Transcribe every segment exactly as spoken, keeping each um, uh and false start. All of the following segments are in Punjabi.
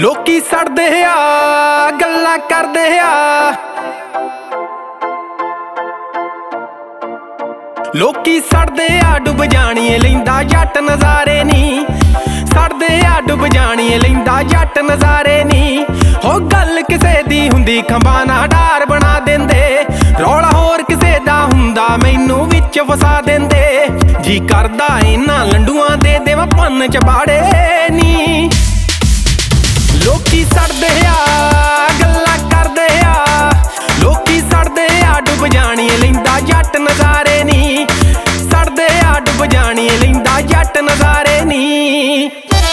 ਲੋਕੀ ਸੜਦੇ ਆ ਗੱਲਾਂ ਕਰਦੇ ਆ, ਲੋਕੀ ਸੜਦੇ ਆ ਡੁੱਬ ਜਾਣੀਏ ਲੈਂਦਾ ਜੱਟ ਨਜ਼ਾਰੇ ਨੀ। ਸੜਦੇ ਆ ਡੁੱਬ ਜਾਣੀਏ ਲੈਂਦਾ ਜੱਟ ਨਜ਼ਾਰੇ ਨੀ। ਹੋ ਗੱਲ ਕਿਸੇ ਦੀ ਹੁੰਦੀ ਖੰਭਾਂ ਨਾ ਡਾਰ ਬਣਾ ਦਿੰਦੇ, ਰੌਲਾ ਹੋਰ ਕਿਸੇ ਦਾ ਹੁੰਦਾ ਮੈਨੂੰ ਵਿੱਚ ਫਸਾ ਦਿੰਦੇ। ਜੀ ਕਰਦਾ ਇਹਨਾਂ ਲੰਡੂਆਂ ਦੇ ਦੇਵਾਂ ਪੰਨ ਚਬਾੜੇ ਨੀ। ਲੋਕੀ ਸੜਦੇ ਆ ਗੱਲਾਂ ਕਰਦੇ ਆ, ਲੋਕੀ ਸੜਦੇ ਆ ਡੁੱਬ ਜਾਣੀਏ ਲੈਂਦਾ ਜੱਟ ਨਜ਼ਾਰੇ ਨੀ। ਸੜਦੇ ਆ ਡੁੱਬ ਜਾਣੀਏ ਲੈਂਦਾ ਜੱਟ ਨਜ਼ਾਰੇ ਨੀ।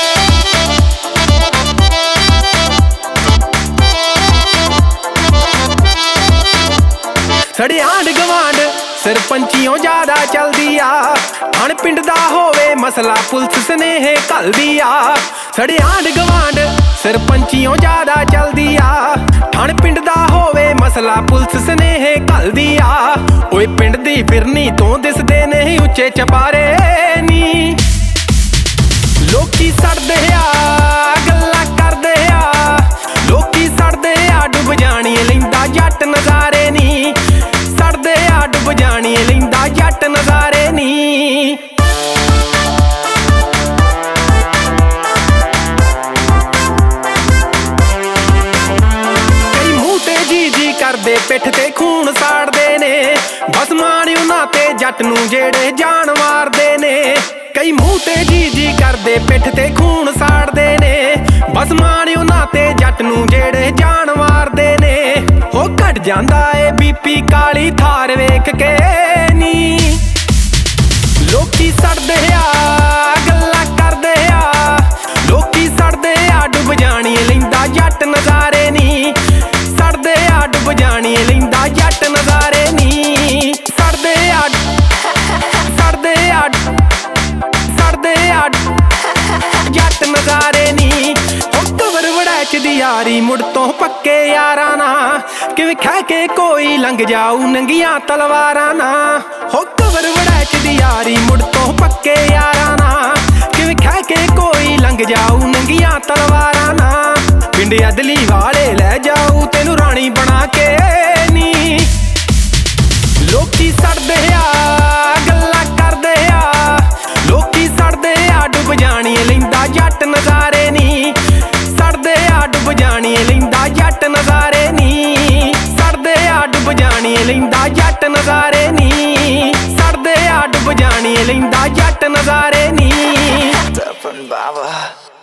ਸੜੇ ਆਂਢ ਗਵਾਂਢ ਸਰਪੰਚੀਓਂ ਜ਼ਿਆਦਾ ਚਲਦੀ ਆ, ਹਣ ਪਿੰਡ ਦਾ ਹੋਵੇ ਮਸਲਾ ਪੁਲਿਸ ਸਨੇਹ ਘੱਲਦੀ ਆ। ਸੜੇ ਆਂਢ ਗਵਾਂਢ ਸਰਪੰਚੀਓਂ ਜ਼ਿਆਦਾ ਚਲਦੀ ਆ, ਹਣ ਪਿੰਡ ਦਾ ਹੋਵੇ ਮਸਲਾ ਪੁਲਿਸ ਸਨੇਹ ਘੱਲਦੀ ਆ। ਓਏ ਪਿੰਡ ਦੀ ਫਿਰਨੀ ਤੋਂ ਦਿਸਦੇ ਨਹੀਂ ਉੱਚੇ ਚਬਾਰੇ ਨੀ। ਲੋਕੀ ਸੜਦੇ ਆ ਗੱਲਾਂ ਕਰਦੇ ਆ, ਲੋਕੀ ਸੜਦੇ ਆ ਡੁੱਬ ਜਾਣੀਏ ਲੈਂਦਾ ਜੱਟ ਨਜ਼ਾਰੇ ਨੀ। ਸੜਦੇ ਆ ਡੁੱਬ ਜਾਣੀਏ ਲੈਂਦਾ ਜੱਟ ਨਜ਼ਾਰੇ ਨੀ। ਕਈ ਮੂੰਹ ਤੇ ਜੀ ਜੀ ਕਰਦੇ ਪਿੱਠ ਤੇ ਖੂਨ ਸਾੜਦੇ ਨੇ, ਬਸ ਮਾਣ ਉਹਨਾਂ ਤੇ ਜੱਟ ਨੂੰ ਜਿਹੜੇ ਜਾਨ ਮਾਰਦੇ ਨੇ। ਕਈ ਮੂੰਹ ਤੇ ਜੀ ਜੀ ਕਰਦੇ ਪਿੱਠ ਤੇ ਖੂਨ ਸਾੜਦੇ ਨੇ, ਬਸ ਮਾਣ ਉਹਨਾਂ ਤੇ ਜੱਟ ਨੂੰ ਜਿਹੜੇ ਜਾਨ ਮਾਰਦੇ ਨੇ। ਹੋ ਘਟ ਜਾਂਦਾ ਏ ਬੀਪੀ ਕਾਲੀ ਥਾਰ ਵੇਖ ਕੇ ਨੀ। ਲੋਕੀ ਸੜਦੇ ਆ ਗੱਲਾਂ ਕਰਦੇ ਆ, ਲੋਕੀ ਸੜਦੇ ਆ ਡੁੱਬ ਜਾਣੀਏ ਲੈਂਦਾ ਜੱਟ ਨਜ਼ਾਰੇ ਨੀ। ਸੜਦੇ ਆ ਡੁੱਬ ਜਾਣੀਏ ਲੈਂਦਾ ਜੱਟ ਨਜ਼ਾਰੇ ਨੀ। ਸੜਦੇ ਆ ਸੜਦੇ ਆ ਸੜਦੇ ਆ ਜੱਟ ਨਜ਼ਾਰੇ ਨੀ। ਹੋ ਕਵਰ ਵੜੈਚ ਦੀ ਯਾਰੀ ਮੁੜ ਤੋਂ ਪੱਕੇ ਯਾਰਾਂ ਨਾ, ਕਿਵੇਂ ਖਹਿ ਕੇ ਕੋਈ ਲੰਘ ਜਾਊ ਨੰਗੀਆਂ ਤਲਵਾਰਾਂ ਨਾ। ਹੋ ਕਵਰ ਵੜੈਚ ਦੀ ਯਾਰੀ ਮੁੜ ਤੋਂ ਪੱਕੇ ਯਾਰਾਂ ਨਾ, ਕਿਵੇਂ ਖਹਿ ਕੇ ਕੋਈ ਲੰਘ ਜਾਊ ਨੰਗੀਆਂ ਤਲਵਾਰਾਂ ਨਾ। ਪਿੰਡ ਅਦਲੀ ਵਾਲੇ ਲੈ ਜਾਊ ਤੈਨੂੰ ਰਾਣੀ ਬਣਾ ਕੇ ਨੀ। ਲੋਕੀ ਸੜਦੇ ਆ ਗੱਲਾਂ ਕਰਦੇ ਆ, ਲੋਕੀ ਸੜਦੇ ਆ ਡੁੱਬ ਜਾਣੀਏ ਲੈਂਦਾ ਜੱਟ ਨਜ਼ਾਰੇ ਨੀ। ਸੜਦੇ ਆ ਡੁੱਬ ਜਾਣੀਏ ਲੈਂਦਾ ਜੱਟ ਨਜ਼ਾਰੇ ਨੀ। ਸੜਦੇ ਆ ਡੁੱਬ ਜਾਣੀਏ ਲੈਂਦਾ ਜੱਟ ਨਜ਼ਾਰੇ ਨੀ। ਸੜਦੇ ਆ ਡੁੱਬ ਜਾਣੀਏ ਲੈਂਦਾ ਜੱਟ ਨਜ਼ਾਰੇ ਨੀ। Baby